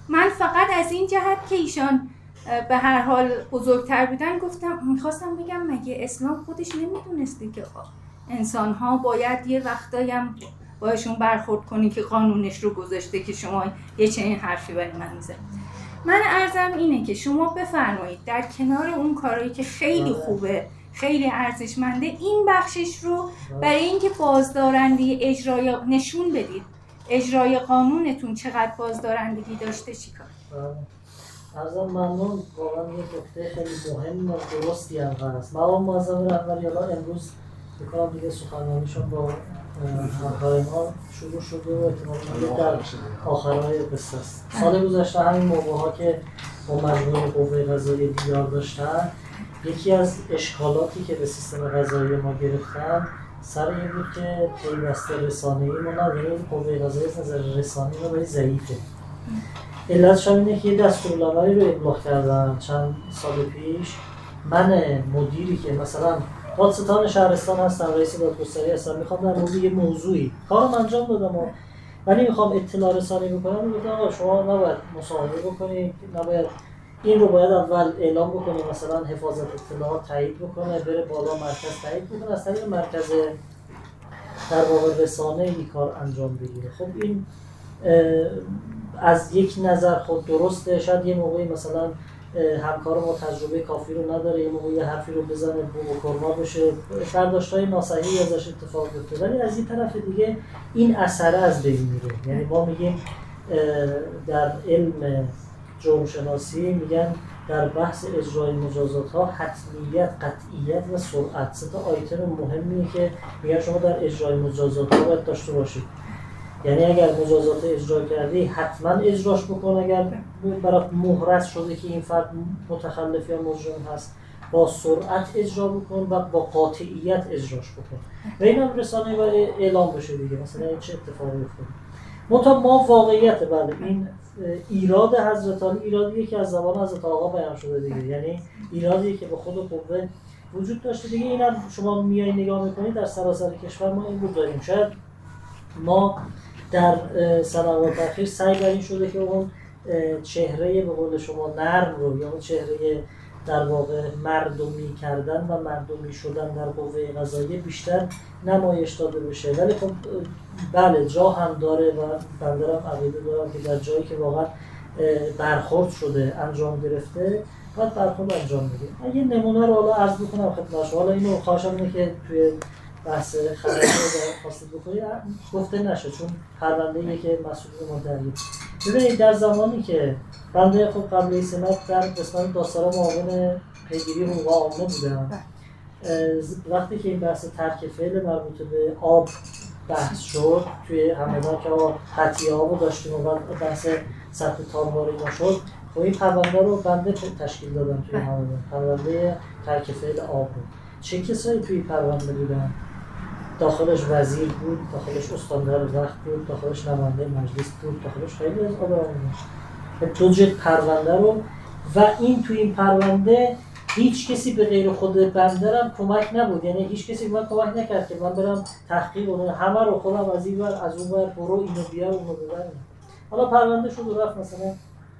من فقط از این جهت که ایشان به هر حال بزرگتر بودن میخواستم بگم مگه اسلام خودش نمیدونسته که انسان ها باید یه وقتایی هم باشون برخورد کنی که قانونش رو گذاشته که شما یه چنین حرفی برای من میزنید. من عرضم اینه که شما بفرمایید در کنار اون کارهایی که خیلی خوبه، خیلی ارزشمنده، این بخشش رو برای اینکه بازدارندگی اجرای نشون بدید اجرای قانونتون چقدر بازدارندگی داشته چیکار. عرضم ممنون. واقعا یه نکته خیلی مهم و درستی هم هست. مقام معظم رهبری الان امروز میکنم دیگه سخنرانیشون با همکار ما شروع شده و احتمالاً در آخرهای قصه است. سال گذشته همین موقع‌ها که با مجموعه قوه قضاییه دیدار داشتن، یکی از اشکالاتی که به سیستم قضایی ما گرفتن سر این بود که پیوسته رسانه‌ای ما نداریم. قوه قضاییه از نظر رسانه‌ای ما خیلی ضعیفه. علتش اینه که یه دستورالعملی رو ابلاغ کردن چند سال پیش. من مدیری که مثلا دادستان شهرستان هستم، رئیس دادگستری هستم، میخوام در مورد یه موضوعی کارم انجام دادم ولی میخوام اطلاع رسانی بکنم، میگم آقا شما نباید مصاحبه بکنید، نباید این رو باید اول اعلام بکنید، مثلا حفاظت اطلاعات تایید بکنه، بره بالا مرکز تایید بکنه، از طریق مرکز در واقع رسانه این کار انجام بگیره. خب این از یک نظر خود درسته، شاید یه موقعی مثلا همکار ما تجربه کافی رو نداره، یه موقعی حرفی رو بزنه بو و کرما بشه، برداشت‌های ناصحیحی ازش اتفاق بیفته، ولی از این طرف دیگه این اثر از بین میره. یعنی ما میگیم در علم جرم شناسی میگن در بحث اجرای مجازات ها حتمیت، قطعیت و سرعت سه تا آیتم مهمیه که میگن شما در اجرای مجازات ها باید داشته باشید. یعنی اگر مجازات اجرا کردی حتما اجراش بکن، اگر برای مهرس شده که این فرد متخلف یا مجرم هست با سرعت اجرا بکن و با قاطعیت اجراش بکن و این هم رسانه باید اعلام بشه دیگه مثلا این چه اتفاقی افتاده. ما واقعیت بله این ایراد حضرت علی ایرادیه که از زبان حضرت آقا بیان شده دیگه، یعنی ایرادیه که به خود قوه وجود داشته دیگه. اینم شما میای نگاه میکنید در سراسر کشور ما این رو داریم. شاید ما در سنوات اخیر سعی بر این شده که اون چهره به قول شما نرم رو یا اون چهره در واقع مردمی کردن و مردمی شدن در قوه قضاییه بیشتر نمایش داده بشه، ولی خب بله جا هم داره و بنده هم عقیده دارم که در جایی که واقعا برخورد شده انجام گرفته باید برخورد انجام بده. من یه نمونه رو حالا عرض بکنم خدمت شما. حالا اینو خواهشم اینه که توی بحث خبری رو خواستید بکنید گفته نشه چون پرونده‌ایه که مسئول ما داریم. ببینید در زمانی که بنده خب قبل سمت در قسمت داستان معاون پیگیری حقوق عامه بودم، وقتی که این بحث ترک فعل مربوط به آب بحث شد توی همدان که قطعی آب رو داشتیم و بحث سطح تالماری نشد، خب این پرونده رو بنده تشکیل دادم توی همدان، پرونده ترک فعل آب بود. چه کسایی توی پرونده بودن؟ داخلش وزیر بود، داخلش استاندار وقت بود، داخلش نماینده مجلس بود، داخلش خیلی از آدم بود. دو جلد پرونده رو و این توی این پرونده هیچ کسی به غیر خود بنده هم کمک نبود، یعنی هیچ کسی من کمک نکرد که من برم تحقیق کنم، همه رو خودم از این ور از اون ور برو اینو بیار اونو ببر. حالا پرونده شد و رفت مثلا.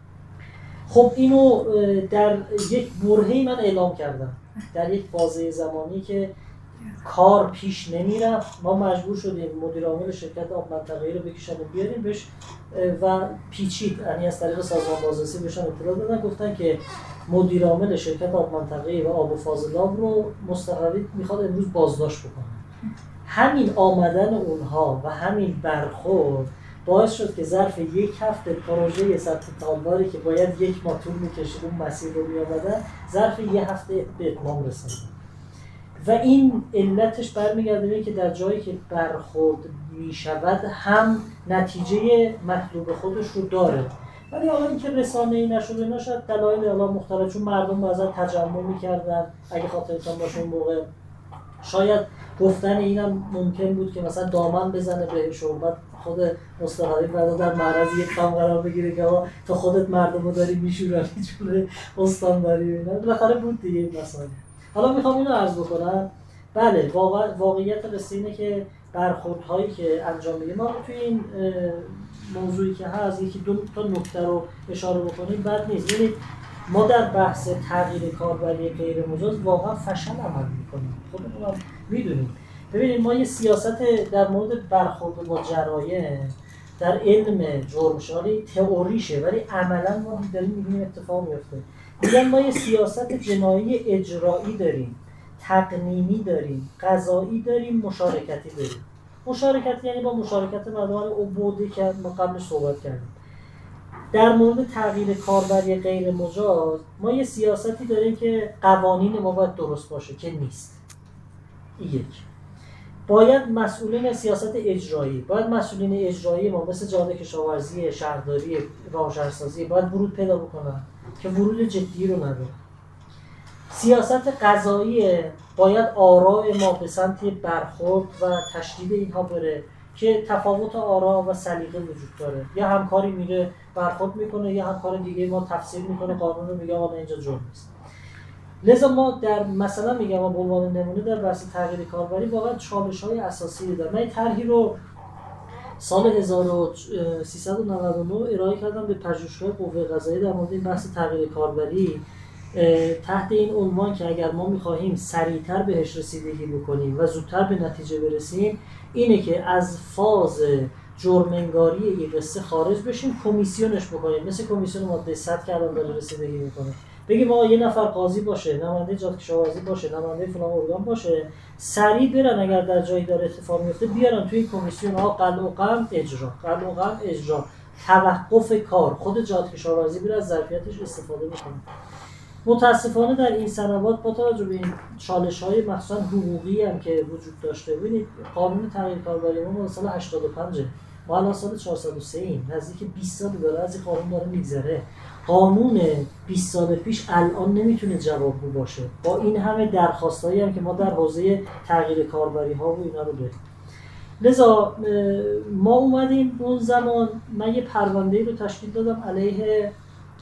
خب اینو در یک برهه‌ای من اعلام کردم در یک بازه زمانی که کار پیش نمیرفت، ما مجبور شدیم مدیر عامل شرکت آب منطقه‌ای رو بکشن و بیاریم بهش و پیچید، یعنی از طریق سازمان بازرسی بهشون اطلاع دادن، گفتن که مدیر عامل شرکت آب منطقه‌ای و آب و فاضلاب رو مستقلی میخواد امروز بازداشت بکنه. همین آمدن اونها و همین برخورد باعث شد که ظرف یک هفته پروژه سطح تالداری که باید یک ماه طول می‌کشید اون مسیر رو می‌آمدن ظرف یک هفته به اتمام رسید. و این علتش برمیگرده که در جایی که برخورد میشود هم نتیجه مطلوب خودش رو داره، ولی حالا اینکه رسانه‌ای نشده نشد دلایل حالا مختلف، چون مردم بعضا تجمع میکردن، اگه خاطرتون باشه اون موقع شاید گفتن اینم ممکن بود که مثلا دامن بزنه بهش و بعد خود مصطفی بعدا در معرض یک کام قرار بگیره که آقا تو خودت مردمو داری میشورانی جلوی استانداری اینا، بالاخره بود دیگه این مسائل. حالا میخوام اینو عرض بکنم، بله واقعیت قصه اینه که برخوردهایی که انجام میدیم ما توی این موضوعی که هست یکی دو تا نکته رو اشاره بکنیم بد نیست. ببینید ما در بحث تغییر کاربری غیر مجاز واقعا فشل عمل میکنیم، خودمون هم میدونیم. ببینید ما یه سیاست در مورد برخورد با جرایم در علم جرم شناسی تئوریشه، ولی عملا ما داریم میبینیم اتفاق میفته. میگن ما یه سیاست جنایی اجرایی داریم، تقنینی داریم، قضایی داریم، مشارکتی داریم. مشارکتی یعنی با مشارکت مردمان عبودی که ما قبلش صحبت کردیم. در مورد تغییر کاربری غیر مجاز ما یه سیاستی داریم که قوانین ما باید درست باشه که نیست. این یک. باید مسئولین سیاست اجرایی، باید مسئولین اجرایی ما مثل جاده کشاورزی، شهرداری، راهشهرسازی باید ورود پیدا بکنن که ورود جدی رو نداره. سیاست قضایی باید آراء ما به سمت برخورد و تشدید اینها بره که تفاوت آراء و سلیقه وجود داره. یا همکاری میره برخورد میکنه یا همکار دیگه ما تفسیر میکنه قانون رو میگه آقا اینجا جرم نیست. لذا ما در مثلا میگم ما به عنوان نمونه در بحث تغییر کاربری واقعا چالش‌های اساسی داره. من این طرحی رو سال 1399 ارائه کردم به پژوهشگاه قوه قضاییه در مورد این بحث تغییر کاربری تحت این عنوان که اگر ما می‌خواهیم سریعتر بهش رسیدگی بکنیم و زودتر به نتیجه برسیم اینه که از فاز جرم‌انگاری این قصه خارج بشیم، کمیسیونش بکنیم، مثل کمیسیون ماده 100 که الان داره رسیدگی میکنه. بگیم آقا یه نفر قاضی باشه، نماینده جاده کشاورزی باشه، نماینده فلان ارگان باشه، سریع برن اگر در جایی داره اتفاق میفته بیارن توی کمیسیون آقا قلع و قم اجرا، قلع و قم اجرا، توقف کار، خود جاده کشاورزی بره از ظرفیتش استفاده بکنه. متاسفانه در این سنوات با توجه به این چالش‌های مخصوصا حقوقی هم که وجود داشته، ببینید قانون تغییر کاربری ما سال 85 ما الان سال 403 ایم، نزدیک 20 سال داره از این قانون داره میگذره. قانون 20 سال پیش الان نمیتونه جوابگو باشه با این همه درخواستایی هم که ما در حوزه تغییر کاربری ها و اینا رو داریم. لذا ما اومدیم اون زمان من یه پرونده‌ای رو تشکیل دادم علیه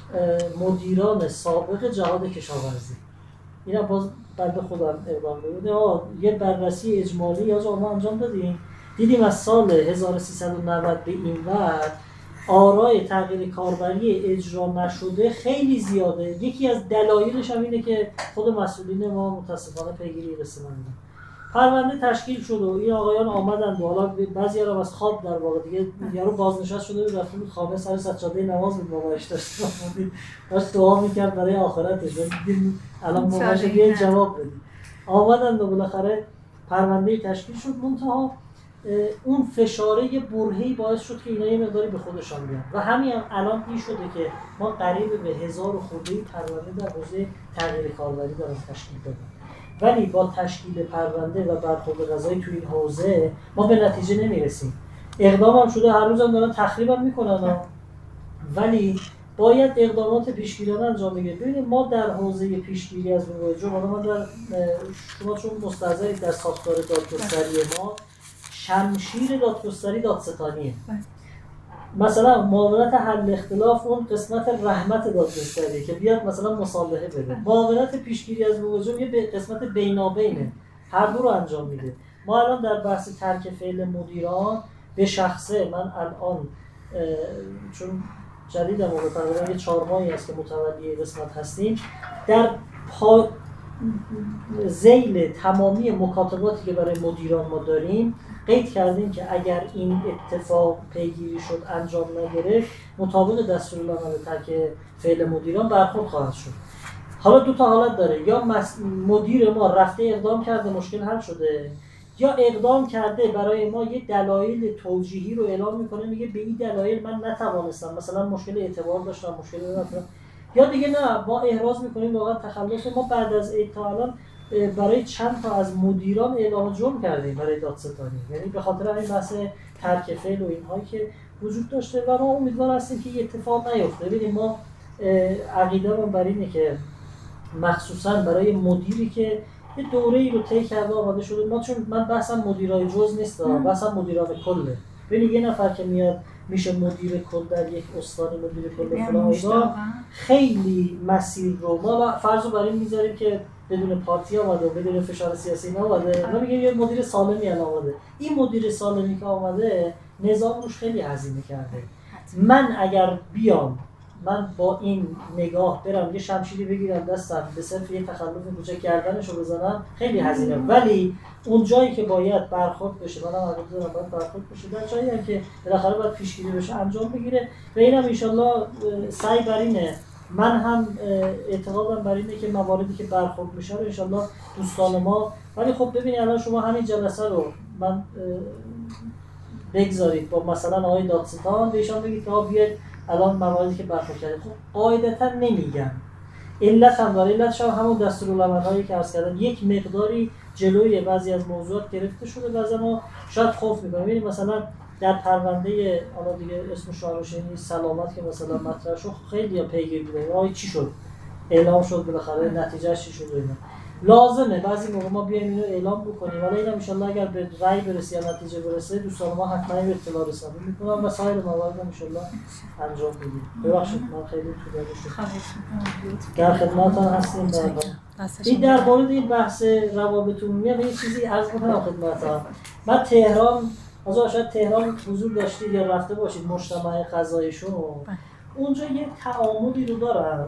مدیران سابق جهاد کشاورزی. اینا باز بنده خودم اقدام بودم. یه بررسی اجمالی یا ما انجام دادیم، دیدیم از سال 1390 به این ور آرای تغییر کاربری اجرا نشده خیلی زیاده. یکی از دلایلش هم اینه که خود مسئولین ما متاسفانه پیگیری قصه ندارن. پرونده تشکیل شد و این آقایان آمدن و حالا بعضی‌ها رو از خواب در واقع دیگه یارو بازنشست شده و رفته بود خانه سر سجاده نماز بود باباش داشت دعا می‌کرد برای آخرتش. دیدیم الان باباش بیاین جواب بدید. آمدن و بالاخره پرونده تشکیل شد. منتها اون فشاره یه برهه‌ای باعث شد که اینا یه مقداری به خودشان بیان و همین هم الان این شده که ما قریب به 1000 خورده پرونده در حوزه تغییر کاربری دارن تشکیل دادن. ولی با تشکیل پرونده و برخورد قضایی تو این حوزه ما به نتیجه نمیرسیم. اقدام هم شده، هر روز هم دارن تخریب هم میکنن ولی باید اقدامات پیشگیرانه انجام بگیریم. ببینید ما در حوزه پیشگیری از موارد جرم، ما در شما چون مستحضرید در ساختار دادگستری ما شمشیر دادگستری دادستانیه. مثلا معاونت حل اختلاف اون قسمت رحمت دادگستری که بیاد مثلا مصالحه بده. معاونت پیشگیری از مواجهه یه قسمت بینابینه، هر دو رو انجام میده. ما الان در بحث ترک فعل مدیران به شخصه من الان چون جدیدم تقریبا یه 4 ماهی هست که متولی قسمت هستیم، در ذیل تمامی مکاتباتی که برای مدیران ما داریم قید کردیم که اگر این اتفاق پیگیری شد انجام نگرفت مطابق دستورالعمل ترک فعل مدیران برخورد خواهد شد. حالا دو تا حالت داره، یا مدیر ما رفته اقدام کرده مشکل حل شده، یا اقدام کرده برای ما یه دلایل توجیهی رو اعلام میکنه میگه به این دلایل من نتوانستم، مثلا مشکل اعتبار داشتم، مشکل داشتم، یا دیگه نه ما احراز میکنیم واقعا تخلف. ما بعد از تا الان برای چند تا از مدیران اعلام جرم کردیم برای دادستانی، یعنی به خاطر این بحث ترک فعل و اینهایی که وجود داشته و ما امیدوار هستیم که این اتفاق نیفته. ببینید ما عقیده‌مون بر اینه که مخصوصا برای مدیری که یه دوره‌ای رو طی کرده آماده شده، ما چون من بحثم مدیرای جز نیست، بحثم مدیران کله. ببین یه نفر که میاد میشه مدیر کل در یک استان، مدیر کل فلان، خیلی مسیر رو ما فرض رو بر این میذاریم که بدون پارتی آمده و بدون فشار سیاسی نآمده. ما میگیم یه مدیر سالمی الان آمده. این مدیر سالمی که آمده نظام روش خیلی هزینه کرده. من اگر بیام من با این نگاه برم یه شمشیری بگیرم دستم به صرف یه تخلف کوچک کردنشو بزنم خیلی هزینه، ولی اون جایی که باید برخورد بشه منم عقیده دارم باید برخورد بشه، در جایی هم که بالاخره باید پیشگیری بشه انجام بگیره و اینم انشالله سعی بر اینه، من هم اعتقادم بر اینه که مواردی که برخورد میشه رو انشالله دوستان ما، ولی خب ببینید الان شما همین جلسه رو من بگذارید با مثلا آقای دادستان بهشان بگید که بیاید الان مواردی که برخورد کرده، خب قاعدتا نمیگم، علت هم داره، علتش هم همون دستورالعمل‌هایی که عرض کردم یک مقداری جلوی بعضی از موضوعات گرفته شده، بعضی ما شاید خوف می‌کنیم. ببینید مثلا در پرونده حالا دیگه اسم شاهنشاهی سلامت که مثلا مطرح شد خیلی پیگیری بودن آقای چی شد، اعلام شد بالاخره نتیجهش چی شد اینا، لازمه بعضی موقع ما بیایم اینو اعلام بکنیم، ولی اینا ان شاءالله اگر به رأی برسه یا نتیجه برسه دوستان ما حتما به اطلاع رسانی میکنم و سایر موارد ان شاءالله انجام میدیم. ببخشید من خیلی طولانی شد. خواهش می‌کنم. در خدمتتون هستیم. این در مورد این بحث روابط عمومی یه چیزی عرض می‌کنم خدمتتون. من تهران شاید تهران حضور داشتید یا رفته باشید مجتمع غذایشون، اونجا یه تعاملی رو دارن.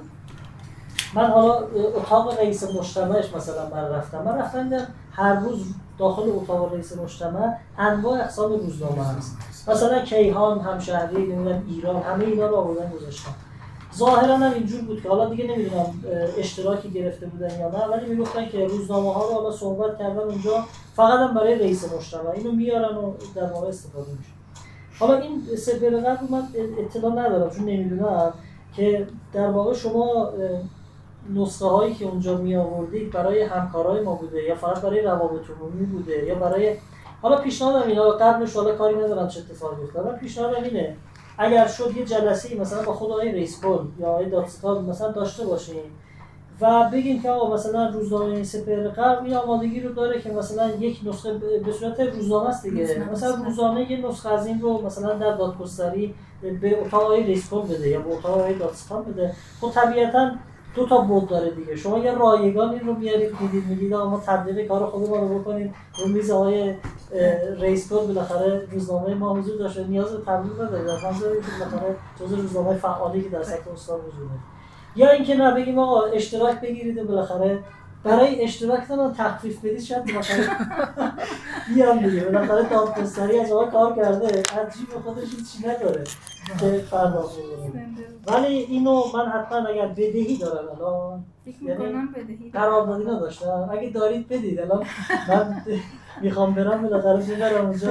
من حالا اتاق رئیس مجتمعش مثلا من رفتم هر روز داخل اتاق رئیس مجتمع انواع اقسام روزنامه هست، مثلا کیهان، همشهری، نمیدونم ایران، همه اینا رو آوردن گذاشتن. ظاهرا هم اینجور بود که حالا دیگه نمیدونم اشتراکی گرفته بودن یا نه، ولی میگفتن که روزنامه ها رو حالا صحبت کردن اونجا فقط هم برای رئیس مجتمع اینو میارن و در واقع استفاده میشه. حالا این سپر قبل من اطلاع ندارم چون نمیدونم که در واقع شما نسخه هایی که اونجا می آوردید برای همکارای ما بوده یا فقط برای روابط عمومی بوده یا برای حالا پیشنهادم اینا قبلش حالا کاری ندارم چه اتفاقی افتاد، من پیشنهادم اینه اگر شد یه جلسه‌ای مثلا با خود آقای رئیس کل یا آقای دادستان مثلا داشته باشیم و بگیم که آقا مثلا روزنامه سپهر غرب این آمادگی رو داره که مثلا یک نسخه به صورت روزنامه است دیگه، مثلا روزانه یه نسخه از این رو مثلا در دادگستری به اتاق آقای رئیس کل بده یا به اتاق آقای دادستان بده. خب طبیعتاً دو تا بود داره دیگه، شما یه رایگانی رو میارید میگید ما تبلیغ کار خودمون رو بکنیم رو میز آقای رئیس کل بالاخره روزنامه ما حضور داشته نیاز به تبلیغ نداره، در نظر اینکه بالاخره جزء روزنامه فعالی که در سطح استان وجود داره، یا اینکه نه بگیم آقا اشتراک بگیرید و بالاخره برای اشتراکتون تخفیف بدید شاید بالاخره بیام دیگه، بالاخره دادگستری از آقا کار کرده از جیب خودش هیچی نداره که پرداخت بکنه، ولی اینو من حتما اگر بدهی دارم الان فکر می‌کنم بدهی قراردادی نداشتم اگه دارید بدید، الان من میخوام برم بالاخره میبرم اونجا